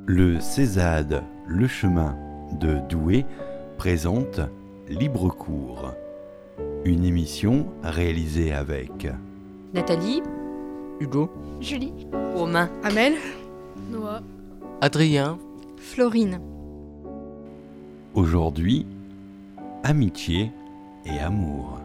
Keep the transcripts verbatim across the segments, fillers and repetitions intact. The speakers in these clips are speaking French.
Le Césade, le chemin de Douai présente Libre Cours, une émission réalisée avec Nathalie, Hugo, Julie, Romain, Amel, Noah, Adrien, Florine. Aujourd'hui, amitié et amour.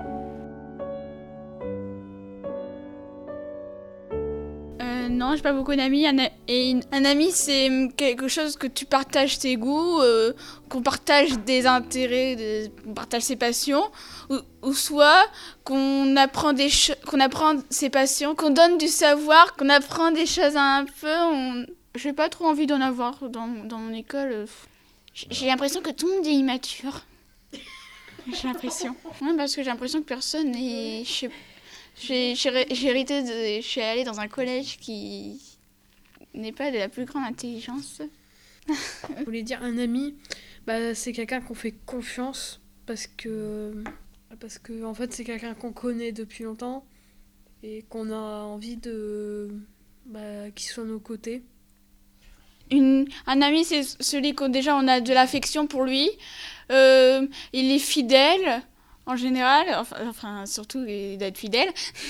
Euh, non, j'ai pas beaucoup d'amis. Un, a- et une- un ami, c'est quelque chose que tu partages tes goûts, euh, qu'on partage des intérêts, des- qu'on partage ses passions, ou, ou soit qu'on apprend des cho- qu'on apprend ses passions, qu'on donne du savoir, qu'on apprend des choses un peu. On... J'ai pas trop envie d'en avoir dans, dans mon école. euh. J'ai j'ai l'impression que tout le monde est immature. J'ai l'impression. Ouais, parce que j'ai l'impression que personne est. Je sais J'ai j'ai ré- j'ai hérité de. Je suis allée dans un collège qui n'est pas de la plus grande intelligence. je voulais dire un ami, bah, c'est quelqu'un qu'on fait confiance parce que, parce que en fait, c'est quelqu'un qu'on connaît depuis longtemps et qu'on a envie de bah, qu'il soit à nos côtés. Une, un ami, c'est celui qu'on déjà on a de l'affection pour lui. Euh, il est fidèle en général, enfin, enfin surtout il doit être fidèle.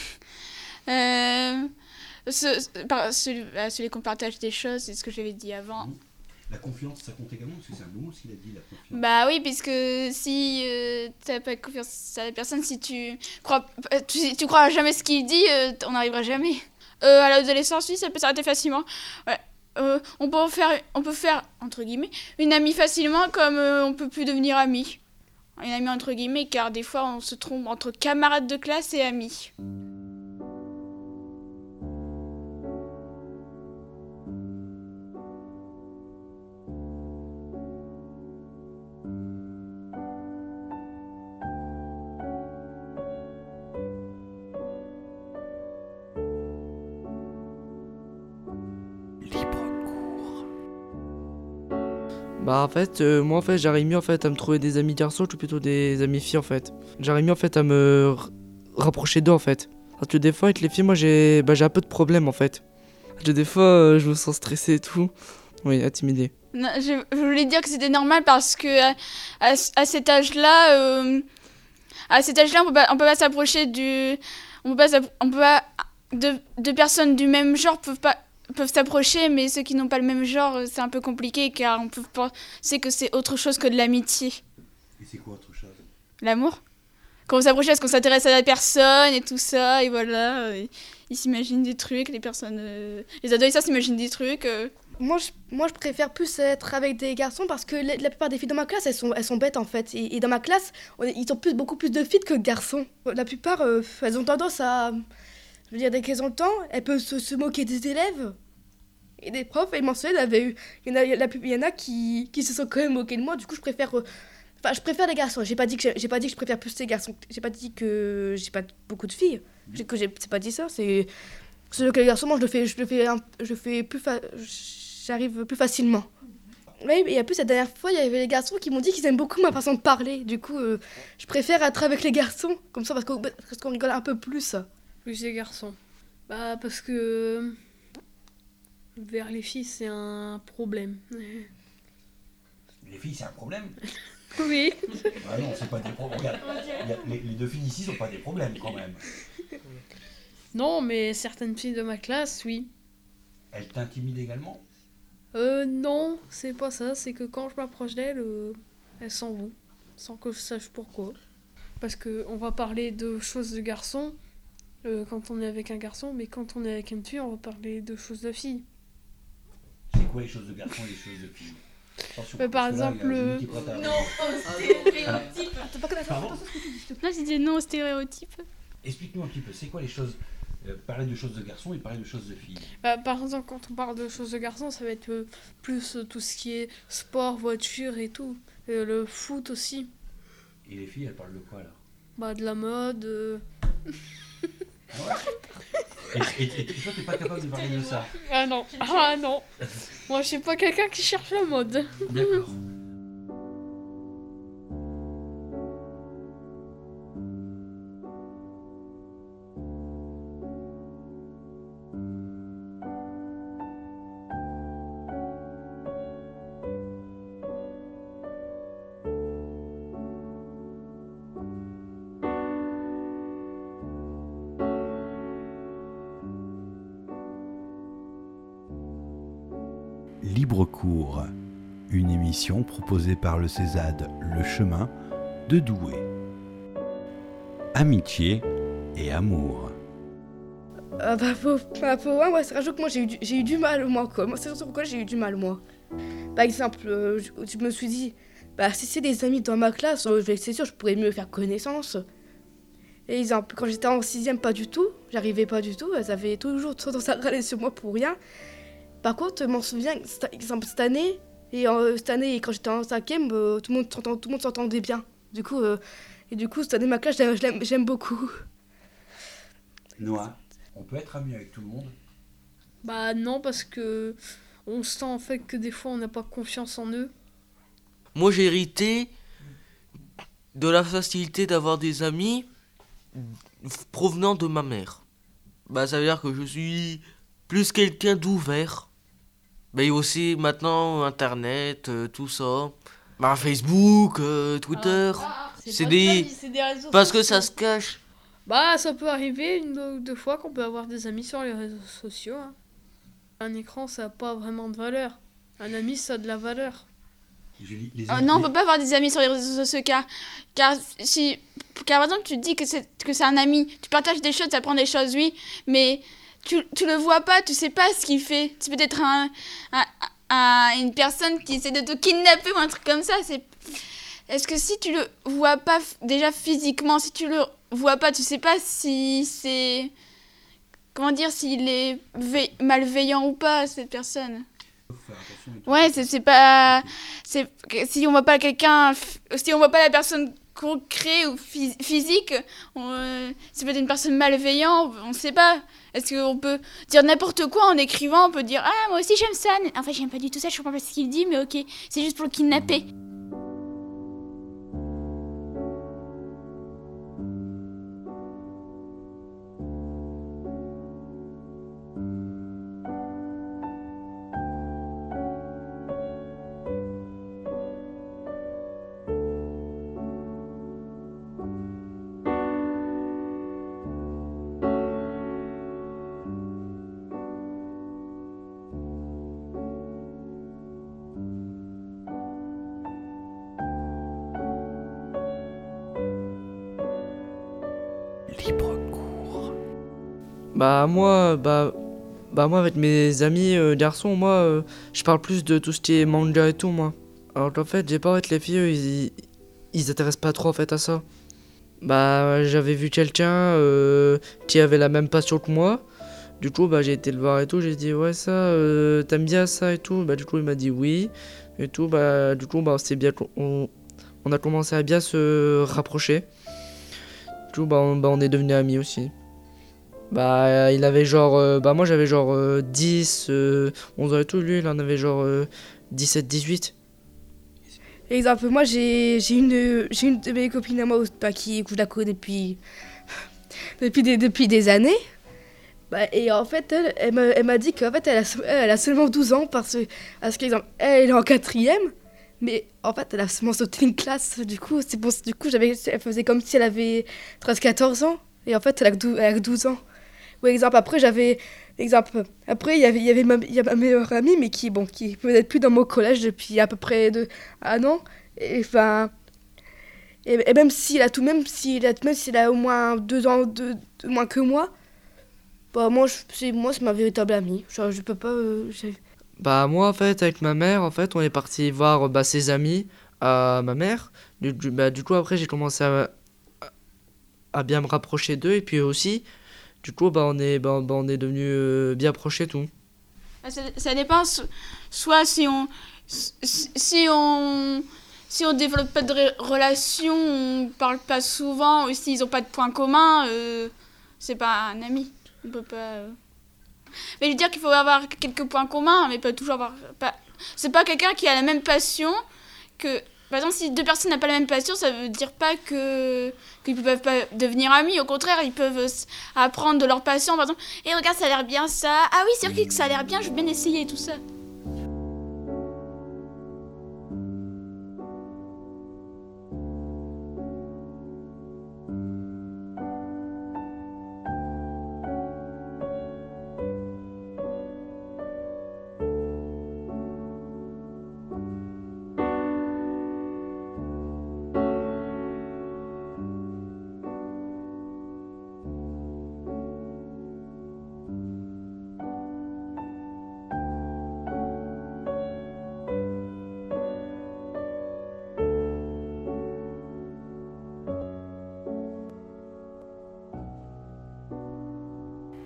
Euh, ce, ce- par- celui, bah, celui qu'on partage des choses, c'est ce que j'avais dit avant. La confiance, ça compte également, parce que c'est un bon mot ce qu'il a dit, la confiance. Bah oui, puisque si euh, t'as pas confiance à la personne, si tu crois, euh, tu, si tu crois à jamais ce qu'il dit, euh, on n'arrivera jamais. Euh, à l'adolescence, oui, ça peut s'arrêter facilement. Ouais. Euh, on peut en faire, on peut faire entre guillemets une amie facilement, comme euh, on peut plus devenir ami. Une amie entre guillemets, car des fois on se trompe entre camarades de classe et amis. Libre Cours. Bah en fait, euh, moi en fait j'arrive mieux en fait à me trouver des amis garçons que plutôt des amis filles en fait. J'arrive mieux en fait à me r- rapprocher d'eux en fait. Parce que des fois avec les filles moi j'ai bah, j'ai un peu de problème en fait. Parce que des fois euh, je me sens stressé et tout. Oui, intimidé. Non, je, je voulais dire que c'était normal parce que à, à, à cet âge-là, euh, à cet âge-là, on peut pas, on peut pas s'approcher du, on peut pas, s'app- on peut pas, deux, deux personnes du même genre peuvent pas, peuvent s'approcher, mais ceux qui n'ont pas le même genre, euh, c'est un peu compliqué car on peut penser que c'est autre chose que de l'amitié. Et c'est quoi autre chose? L'amour. Quand on s'approche, est-ce qu'on s'intéresse à la personne et tout ça, et voilà, euh, ils s'imaginent des trucs, les personnes, euh, les adolescents s'imaginent des trucs. euh, Moi je, moi, je préfère plus être avec des garçons parce que la, la plupart des filles dans ma classe, elles sont, elles sont bêtes en fait. Et, et dans ma classe, on est- ils ont plus, beaucoup plus de filles que de garçons. La plupart, euh, elles ont tendance à... Je veux dire, dès qu'elles ont le temps, elles peuvent se, se moquer des élèves et des profs. Et mensuel, il y avait eu... Il y en a, la plus- il y en a qui, qui se sont quand même moqués de moi. Du coup, je préfère... euh, Enfin, je préfère les garçons. J'ai pas dit que j'ai j'ai pas dit que je préfère plus les garçons. J'ai pas dit que j'ai pas beaucoup de filles. J'ai que j'ai c'est pas dit ça. C'est c'est que les garçons, moi, je le fais, je le fais, un- je fais plus, fa- j'arrive plus facilement. Oui, et en plus, la dernière fois, il y avait les garçons qui m'ont dit qu'ils aiment beaucoup ma façon de parler. Du coup, euh, je préfère être avec les garçons, comme ça, parce qu'on, parce qu'on rigole un peu plus. Plus les garçons. Bah parce que vers les filles c'est un problème. Les filles, c'est un problème? Oui. Ah non, c'est pas des problèmes. Regarde, il y a- les, les deux filles ici sont pas des problèmes quand même. Non, mais certaines filles de ma classe, oui. Elles t'intimident également? Euh, non, c'est pas ça. C'est que quand je m'approche d'elles, euh, elles s'en vont, sans que je sache pourquoi. Parce que on va parler de choses de garçons euh, quand on est avec un garçon, mais quand on est avec une fille, on va parler de choses de fille. C'est quoi les choses de garçon et les choses de filles? Attention, Mais par parce que là, il y a exemple, Julie euh, qui est prête à- Non, Pardon? c'était non au stéréotype. Explique-nous un petit peu, c'est quoi les choses, euh, parler de choses de garçons et parler de choses de filles? Bah, par exemple, quand on parle de choses de garçons, ça va être euh, plus euh, tout ce qui est sport, voiture et tout. Euh, le foot aussi. Et les filles, elles parlent de quoi là? Bah, de la mode. euh. et, et, et toi, t'es pas capable de parler de ça? Ah non, ah non. Moi, je suis pas quelqu'un qui cherche la mode. D'accord. Libre Cours, une émission proposée par le Césade Le Chemin de Douai. Amitié et amour. Euh, bah, pour, bah, pour moi, ouais, c'est un jeu que moi j'ai eu, du- j'ai eu du mal, moi, quoi. Moi, c'est surtout pourquoi j'ai eu du mal, moi. Par exemple, euh, je, je me suis dit, bah, si c'est des amis dans ma classe, euh, je vais- c'est sûr, je pourrais mieux faire connaissance. Et exemple, quand j'étais en sixième, pas du tout, j'arrivais pas du tout, elles avaient toujours tendance à râler sur moi pour rien. Par contre, je m'en souviens, cette- exemple, cette année, et euh, cette année, quand j'étais en cinquième, euh, tout le monde s'entend- tout le monde s'entendait bien. Du coup, euh, et du coup, cette année, ma classe, je l'aime- je l'aime- j'aime beaucoup. Noah, on peut être ami avec tout le monde? Bah non, parce que on sent en fait que des fois on n'a pas confiance en eux. Moi, j'ai hérité de la facilité d'avoir des amis provenant de ma mère. Bah, ça veut dire que je suis plus quelqu'un d'ouvert. Mais aussi maintenant Internet, euh, tout ça. Bah, Facebook, euh, Twitter. C'est des... Parce que ça se cache. Bah ça peut arriver une ou deux fois qu'on peut avoir des amis sur les réseaux sociaux. hein. Un écran ça n'a pas vraiment de valeur. Un ami ça a de la valeur. Julie, les Oh non, on peut pas avoir des amis sur les réseaux sociaux car, car si, car par exemple tu te dis que c'est que c'est un ami, tu partages des choses, tu apprends des choses, oui, mais tu tu le vois pas, tu sais pas ce qu'il fait. C'est peut-être un, un, un- une personne qui essaie de te kidnapper ou un truc comme ça. C'est est-ce que si tu le vois pas f- déjà physiquement, si tu le vois pas, tu sais pas si c'est comment dire s'il est ve- malveillant ou pas cette personne. Faire attention et tout. Ouais, c'est c'est pas c'est si on voit pas quelqu'un f- si on voit pas la personne concrète ou phys- physique, on, euh, c'est peut-être une personne malveillante, on sait pas. Est-ce qu'on peut dire n'importe quoi en écrivant, on peut dire ah moi aussi j'aime ça. En fait, j'aime pas du tout ça, je comprends pas ce qu'il dit mais OK, c'est juste pour le kidnapper. Libre Cours. Bah moi, bah, bah moi avec mes amis euh, garçons, moi, euh, je parle plus de tout ce qui est manga et tout, moi. Alors qu'en fait, j'ai pas avec les filles, eux, ils, ils s'intéressent pas trop en fait à ça. Bah j'avais vu quelqu'un euh, qui avait la même passion que moi. Du coup, bah j'ai été le voir et tout, j'ai dit ouais ça, euh, t'aimes bien ça et tout. Bah du coup il m'a dit oui et tout. Bah du coup bah c'est bien, on, on a commencé à bien se rapprocher. Du coup bah on, bah, on est devenus amis aussi. Bah euh, il avait genre, euh, bah moi j'avais genre euh, dix, euh, onze ans et tout, lui il en avait genre euh, dix-sept, dix-huit. Exemple, moi j'ai j'ai une, j'ai une de mes copines à moi bah, qui, que je la connais depuis, depuis, des, depuis des années. Bah, et en fait, elle, elle m'a elle m'a dit qu'en fait, elle a, se- elle a seulement douze ans parce, que- parce qu'exemple, elle est en quatrième, mais en fait, elle a seulement sauté une classe. Du coup, c'est pour, du coup j'avais, elle faisait comme si elle avait treize quatorze ans, et en fait, elle a que dou- elle a que douze ans. Ou exemple, après, j'avais. Exemple, après, il y avait, il y avait ma, il y a ma meilleure amie, mais qui, bon, qui peut être plus dans mon collège depuis à peu près de, un an. Et enfin. Et, et même s'il a tout, même s'il a, même s'il a au moins deux ans de, de moins que moi, bah, moi, je- c'est, moi, c'est ma véritable amie. Genre, je peux pas. euh, j'ai- Bah moi en fait avec ma mère en fait on est parti voir bah, ses amis à ma mère. Du, du- bah, du coup après j'ai commencé à, à bien me rapprocher d'eux et puis aussi du coup bah on est bah, bah, on est devenu euh, bien proches et tout. Ça, ça dépend so- soit si on si si on si on développe pas de ré- relation, on parle pas souvent, ou s'ils ont pas de points communs, euh, c'est pas un ami. On peut pas. euh. Mais je veux dire qu'il faut avoir quelques points communs, mais pas toujours avoir. Pas... C'est pas quelqu'un qui a la même passion que. Par exemple, si deux personnes n'ont pas la même passion, ça veut dire pas que qu'ils peuvent pas devenir amis. Au contraire, ils peuvent s- apprendre de leur passion. Par exemple, et regarde, ça a l'air bien ça. Ah oui, c'est vrai que ça a l'air bien. Je veux bien essayer tout ça.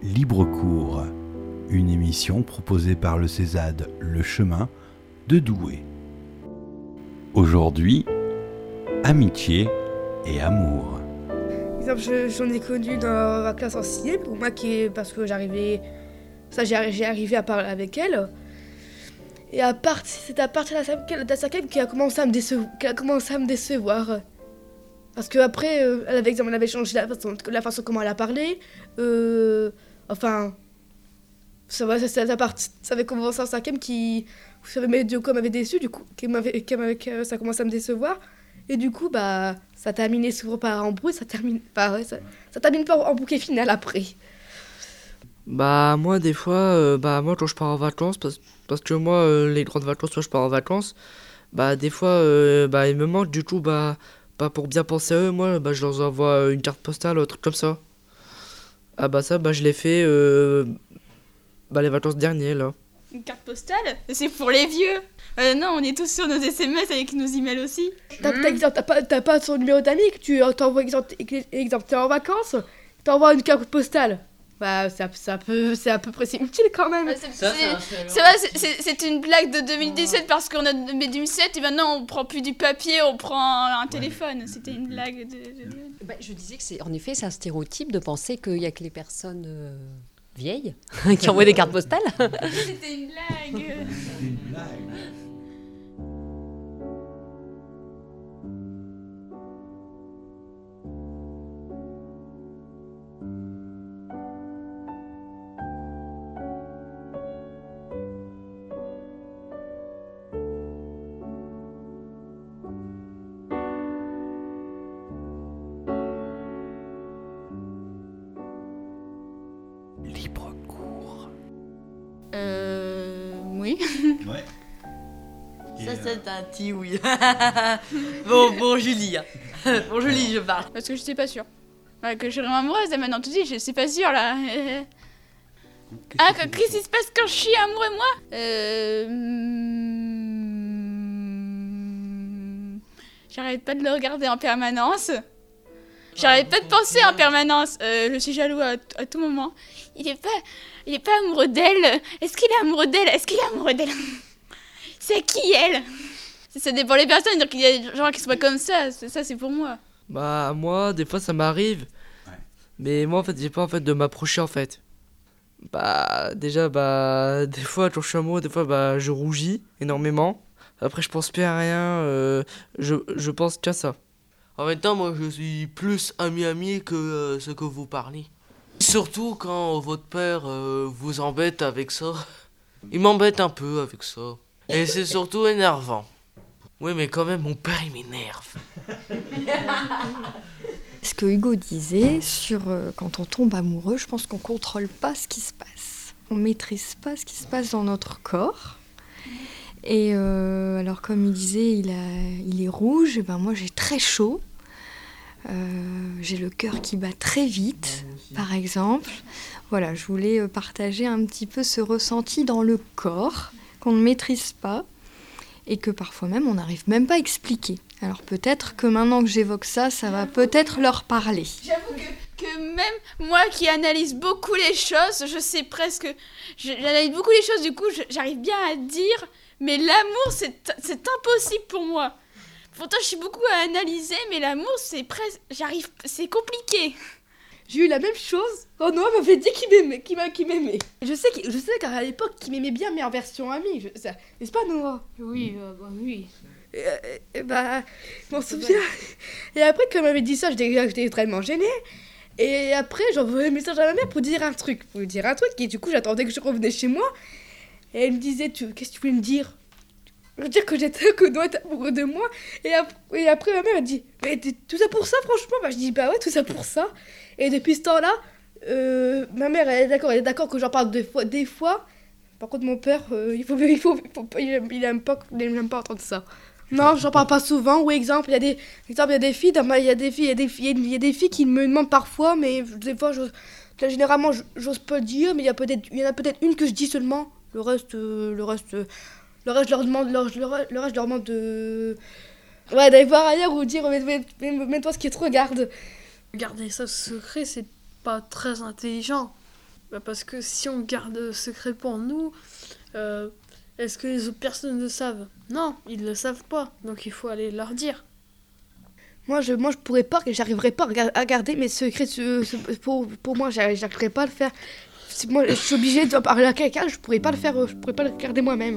Libre cours, une émission proposée par le Césade Le Chemin de Douai. Aujourd'hui, amitié et amour. Par exemple, je- j'en ai connu dans ma classe en sixième, pour moi qui est parce que j'arrivais, ça j'ai j'ai arrivé à parler avec elle. Et à part, c'est à partir de la cinquième- de la cinquième qu'elle a commencé à me décevoir, qu'elle a commencé à me décevoir. Parce que après, euh, elle avait, exemple, elle avait changé la façon, la façon comment elle a parlé. Euh, enfin, ça va, ça, ça, ça, part- ça avait commencé en cinquième qui, vous savez, mais du coup, elle m'avait déçu, du coup, qu'elle m'avait, qu'elle m'avait- que ça a commencé à me décevoir. Et du coup, bah, ça terminait souvent par embrouille, ça termine par, ouais, ça, ça termine par en bouquet final après. Bah moi des fois, euh, bah moi quand je pars en vacances, parce, parce que moi euh, les grandes vacances, toi je pars en vacances, bah des fois euh, bah ils me manquent, du coup bah, bah pour bien penser à eux, moi bah je leur envoie une carte postale ou un truc comme ça. Ah bah ça bah je l'ai fait euh, bah les vacances dernières là. Une carte postale? C'est pour les vieux. Euh, non, on est tous sur nos S M S avec nos emails aussi. T'as, t'as, exemple, t'as pas, t'as pas son numéro d'amis, que tu t'envoies, exemple, exemple, t'es en vacances, t'envoies une carte postale. Bah, c'est, à- c'est, un peu, c'est à peu près c'est utile quand même. Ouais, c'est, Ça, c'est- c'est un chien. c'est vrai, c'est, c'est- c'est une blague de deux mille dix-sept parce qu'on a de deux mille dix-sept et maintenant on prend plus du papier, on prend un, un téléphone. C'était une blague de... de- Bah, je disais que c'est, en effet, c'est un stéréotype de penser qu'il n'y a que les personnes euh, vieilles qui envoient des cartes postales. C'était une blague. Une blague. Libre cours. Euh... Oui. Ouais. Et, Ça, euh, c'est un petit oui. bon, bon, Julie. hein. Bon, Julie, je parle. Parce que je sais pas sûre. Ouais, que je suis vraiment amoureuse, et maintenant tu dis, je sais pas sûre là. qu'est-ce Ah, que tu qu'est-ce fais qui se passe quand je suis amoureux, moi Euh... hmm, J'arrête pas de le regarder en permanence. J'arrête pas de penser en permanence. Euh, je suis jaloux à, à tout moment. Il est pas, il est pas amoureux d'elle. Est-ce qu'il est amoureux d'elle Est-ce qu'il est amoureux d'elle C'est qui elle ça, ça dépend des personnes. Donc il y a des gens qui sont pas comme ça. C'est- Ça, c'est pour moi. Bah moi des fois ça m'arrive, Ouais. mais moi en fait j'ai pas en fait de m'approcher en fait. Bah déjà bah des fois quand je suis amoureux, des fois bah je rougis énormément. Après je pense plus à rien, euh, je, je pense qu'à ça. En même temps, moi, je suis plus ami-ami que euh, ce que vous parlez. Surtout quand votre père euh, vous embête avec ça. Il m'embête un peu avec ça. Et c'est surtout énervant. Oui, mais quand même, mon père, il m'énerve. Ce que Hugo disait sur euh, quand on tombe amoureux, je pense qu'on contrôle pas ce qui se passe. On maîtrise pas ce qui se passe dans notre corps. Et euh, alors comme il disait, il, a, il est rouge, et ben moi j'ai très chaud. Euh, j'ai le cœur qui bat très vite, par exemple. Voilà, je voulais euh, partager un petit peu ce ressenti dans le corps qu'on ne maîtrise pas et que parfois même on n'arrive même pas à expliquer. Alors peut-être que maintenant que j'évoque ça, ça va peut-être leur parler. J'avoue que, que même moi qui analyse beaucoup les choses, je sais presque... je- J'analyse beaucoup les choses, du coup, je- j'arrive bien à dire, mais l'amour, c'est c'est impossible pour moi. Pourtant, je suis beaucoup à analyser, mais l'amour, c'est presque... J'arrive... C'est compliqué. J'ai eu la même chose quand Noah m'avait dit qu'il m'aimait. Qu'il m'a- qu'il m'aimait. Je sais, qu'il- je sais qu'à l'époque, qu'il m'aimait bien, mais en version amie. Je, ça- n'est-ce pas, Noah? Oui, euh, bah oui. Et, euh, et bah, je m'en souviens. Et après, quand elle m'avait dit ça, j'étais j'étais extrêmement gênée. Et après, j'envoyais un message à ma mère pour dire un truc. Pour lui dire un truc. Et du coup, j'attendais que je revenais chez moi. Et elle me disait, tu, qu'est-ce que tu voulais me dire? Je veux dire que j'étais que Noah était amoureux de moi. Et, ap- et après, ma mère a dit, mais t'es- tout ça pour ça, franchement? Bah, je dis, bah ouais, tout ça pour ça. Et depuis ce temps-là, euh, ma mère, elle est d'accord, elle est d'accord que j'en parle des fois. Des fois. Par contre, mon père, euh, il faut, il faut, il faut pas- il aime, il aime pas, il aime pas entendre ça. Non, j'en parle pas souvent. Ou exemple, il y a des, exemple, il y a des filles, dans ma- il y a des filles, il y a des filles, il y a des filles qui me demandent parfois, mais des fois, j'ose- là, généralement, j- j'ose pas le dire, mais il y a peut-être, il y en a peut-être une que je dis seulement. Le reste, euh, le reste, euh, le reste, je leur demande, leur- le reste, le reste, je leur demande de, ouais, d'aller voir ailleurs ou dire, mets- mets- mets- mets-toi ce qui te regarde. Garder ça secret, c'est pas très intelligent. Bah parce que si on garde secret pour nous, euh, est-ce que les autres personnes le savent? Non, ils le savent pas, donc il faut aller leur dire. Moi, je, moi, je pourrais pas, j'arriverais pas à gar- à garder mes secrets. ce- ce- Pour, pour moi, j'arri- j'arriverais pas à le faire. Si moi, je suis obligée de parler à quelqu'un, je pourrais pas le faire, euh, je pourrais pas le garder moi-même.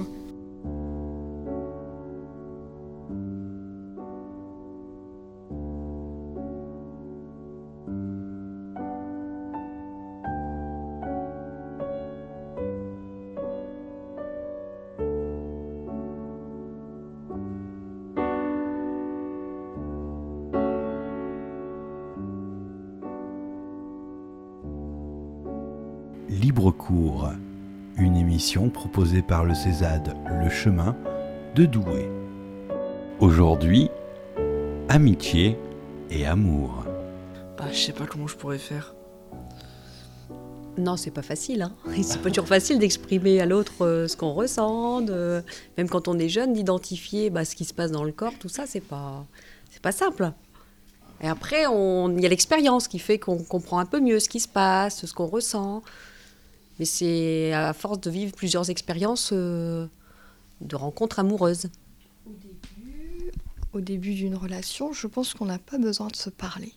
Libre cours, une émission proposée par le Césade Le Chemin de Douai. Aujourd'hui, amitié et amour. Bah, je sais pas comment je pourrais faire. Non, c'est pas facile. Hein. C'est pas toujours facile d'exprimer à l'autre euh, ce qu'on ressent, de- même quand on est jeune, d'identifier bah, ce qui se passe dans le corps, tout ça, c'est pas, c'est pas simple. Et après, on- il y a l'expérience qui fait qu'on comprend un peu mieux ce qui se passe, ce qu'on ressent. Mais c'est à force de vivre plusieurs expériences euh, de rencontres amoureuses. Au début, au début d'une relation, je pense qu'on n'a pas besoin de se parler.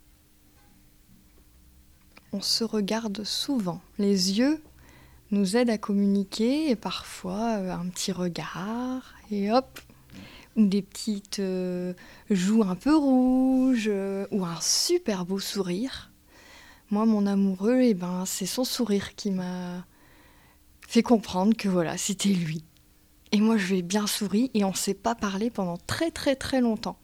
On se regarde souvent. Les yeux nous aident à communiquer et parfois euh, un petit regard et hop, ou des petites euh, joues un peu rouges euh, ou un super beau sourire. Moi, mon amoureux, eh ben, c'est son sourire qui m'a fait comprendre que voilà, c'était lui. Et moi, je lui ai bien souri et on ne s'est pas parlé pendant très très très longtemps.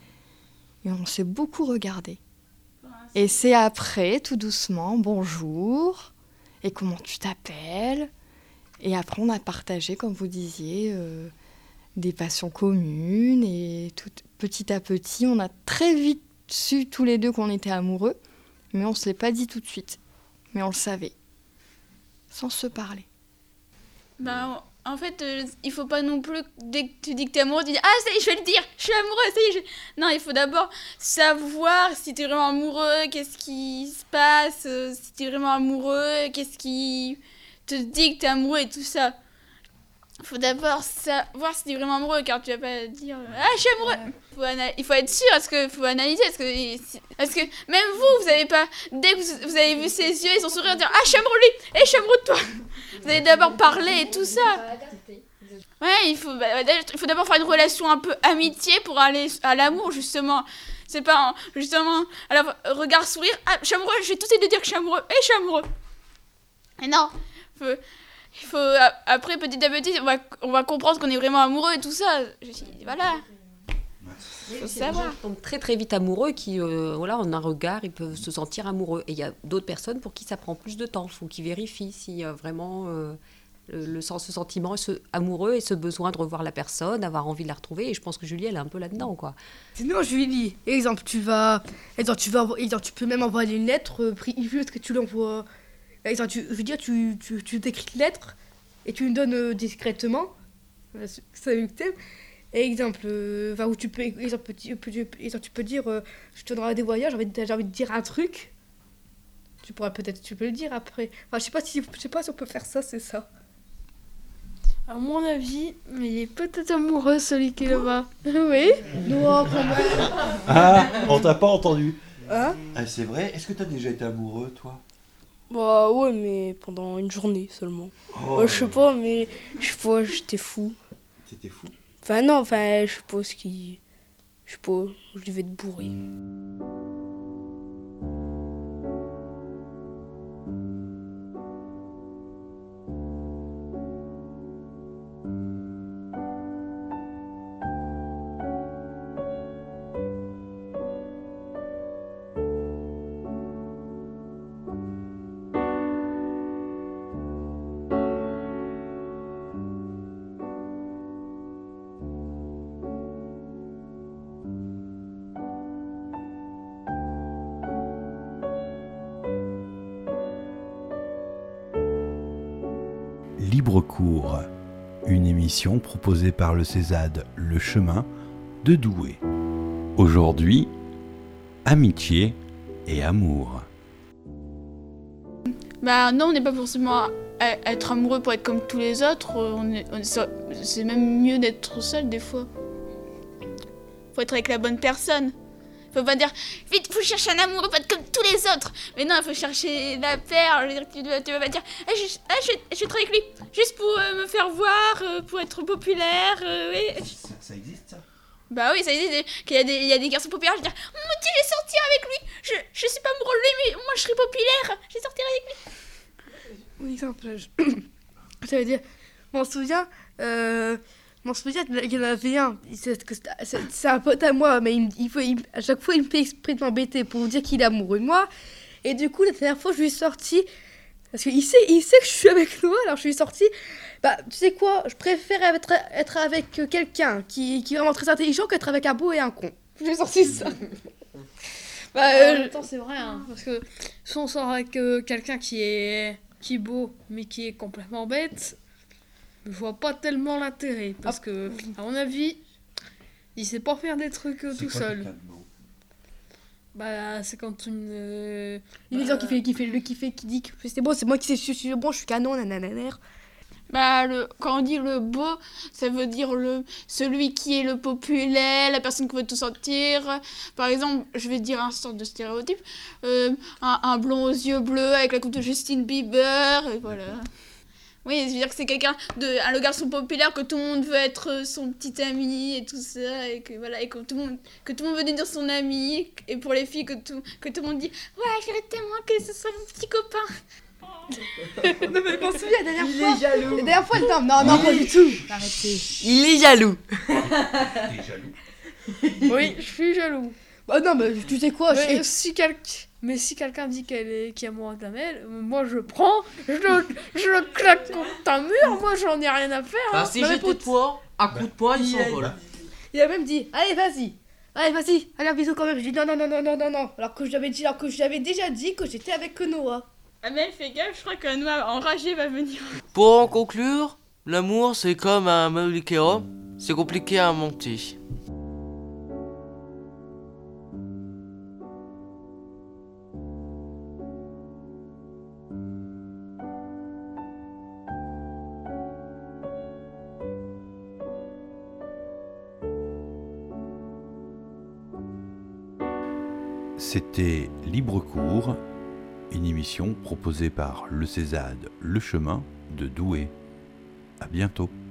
Et on s'est beaucoup regardé. Et c'est après, tout doucement, bonjour, et comment tu t'appelles? Et après, on a partagé, comme vous disiez, euh, des passions communes. Et tout, petit à petit, on a très vite su tous les deux qu'on était amoureux. Mais on ne se l'est pas dit tout de suite. Mais on le savait. Sans se parler. Bah, en fait, euh, il faut pas non plus, dès que tu dis que t'es amoureux, tu dis ah, ça y est, je vais le dire, je suis amoureux, ça y est. Je... Non, il faut d'abord savoir si t'es vraiment amoureux, qu'est-ce qui se passe, euh, si t'es vraiment amoureux, qu'est-ce qui te dit que t'es amoureux et tout ça. Il faut d'abord savoir si t'es vraiment amoureux, car tu vas pas dire ah, je suis amoureux. Faut ana- il faut être sûr, parce que faut analyser, parce que, parce que même vous, vous avez pas, dès que vous, vous avez vu ses yeux et son sourire, dire ah, je suis amoureux de lui, et je suis amoureux de toi. Vous allez d'abord parler et tout ça. Ouais, il faut, bah, il faut d'abord faire une relation un peu amitié pour aller à l'amour, justement. C'est pas, hein, justement, alors, regard, sourire, ah, je suis amoureux, je vais tout de suite dire que je suis amoureux, et je suis amoureux. Et non, faut, il faut, après, petit à petit, on va, on va comprendre qu'on est vraiment amoureux et tout ça. Je dis, voilà. Il faut savoir. Les gens qui tombent très très vite amoureux, qui, euh, voilà, en un regard, ils peuvent se sentir amoureux. Et il y a d'autres personnes pour qui ça prend plus de temps. Il faut qu'ils vérifient s'il y a vraiment euh, le, le sens, ce sentiment ce, amoureux et ce besoin de revoir la personne, avoir envie de la retrouver. Et je pense que Julie, elle est un peu là-dedans, quoi. Sinon, Julie, exemple, tu vas, exemple, tu vas, exemple, tu peux même envoyer une lettre, euh, est-ce que tu l'envoies, exemple, tu, je veux dire, tu, tu, tu t'écris une lettre et tu lui donnes euh, discrètement, euh, ça vu que t'aimes. Et exemple, euh, enfin, où tu peux, exemple, tu, tu, exemple, tu peux dire, euh, je te donnerai des voyages, j'ai envie, de, j'ai envie de dire un truc. Tu pourras peut-être, tu peux le dire après. Enfin, je sais pas si, je sais pas si on peut faire ça, c'est ça. À mon avis, il est peut-être amoureux celui qui est là-bas. Oui. Non, quand même. Ah, on t'a pas entendu. Hein? Ah, c'est vrai. Est-ce que t'as déjà été amoureux, toi? Bah ouais, mais pendant une journée seulement. Oh, Ouais, je sais pas, mais je sais pas, j'étais fou. T'étais fou. Enfin non, enfin, je sais pas ce qui... Je sais pas, je devais être bourré. Libre cours, une émission proposée par le Césade Le Chemin de Douai. Aujourd'hui, amitié et amour. Bah non, on n'est pas forcément à, à être amoureux pour être comme tous les autres. On est, on est- c'est même mieux d'être seul des fois. Faut être avec la bonne personne. Faut pas dire, vite, faut chercher un amoureux, pas être comme tous les autres. Mais non, il faut chercher la perle. Je veux dire, Tu dois, tu vas pas dire, ah, je, ah, je, vais- je vais être avec lui, juste pour euh, me faire voir, euh, pour être populaire. euh, oui. Ça, ça existe ça? Bah oui, ça existe, qu'il y a des, il y a des garçons populaires, je veux dire, moi tu je vais sortir avec lui. Je, je sais pas amoureux de lui, mais moi je serai populaire. Je vais sortir avec lui. Oui, exemple, je... ça veut dire, je m'en souviens, euh, je m'en souviens qu'il y en avait un, c'est, que c'est, c'est- c'est un pote à moi, mais il, me- il faut, il- à chaque fois il me fait exprès de m'embêter pour me dire qu'il est amoureux de moi, et du coup la dernière fois je lui ai sorti, parce qu'il sait, il sait que je suis avec Noah, alors je lui ai sorti, bah tu sais quoi, je préfère être, être avec quelqu'un qui, qui est vraiment très intelligent qu'être avec un beau et un con. Je lui ai sorti ça. Bah, En euh, même temps, c'est vrai, hein, parce que si on sort avec euh, quelqu'un qui est, qui est beau, mais qui est complètement bête, je vois pas tellement l'intérêt, parce que, à mon avis, il sait pas faire des trucs euh, C'est tout quoi seul. quelqu'un de beau? Bah, c'est quand une... euh, il y a des gens qui fait, qui fait, le qui fait, qui dit que c'est bon, c'est moi qui sais, je suis bon, je suis canon, nanana. Bah, le, quand on dit le beau, ça veut dire le, celui qui est le populaire, la personne qui veut tout sortir. Par exemple, je vais dire un sorte de stéréotype, euh, un, un blond aux yeux bleus avec la coupe de Justin Bieber, et voilà. Oui, je veux dire que c'est quelqu'un de, un le garçon populaire que tout le monde veut être son petit ami et tout ça, et que voilà, et que tout le monde, que tout le monde veut devenir son ami, et pour les filles que tout, que tout le monde dit, ouais, j'aimerais tellement que ce soit mon petit copain. Non mais je m'en souviens la dernière Il fois. est jaloux. La dernière fois, non, non, non, pas du tout. Arrêtez. Il est jaloux. T'es jaloux? Oui, je suis jaloux. Bah non, mais tu sais quoi, Mais je... si, quel... mais si quelqu'un dit qu'elle est... qu'il est amoureux d'Amel, moi je prends, je le, je le claque contre un mur, moi j'en ai rien à faire. Bah, hein. si Non, mais j'étais écoute. toi, à coup de poing, il s'envole. il a même dit, allez, vas-y. Allez, vas-y, allez, un bisou quand même. Je dis non, non, non, non, non, non, non. Alors que j'avais dit, alors que j'avais déjà dit que j'étais avec Noah. Amel, fais gaffe, je crois qu'un noir enragé va venir. Pour en conclure, l'amour c'est comme un meuble Ikea, c'est compliqué à monter. C'était Libre Cours, une émission proposée par le Césade Le Chemin de Douai. À bientôt.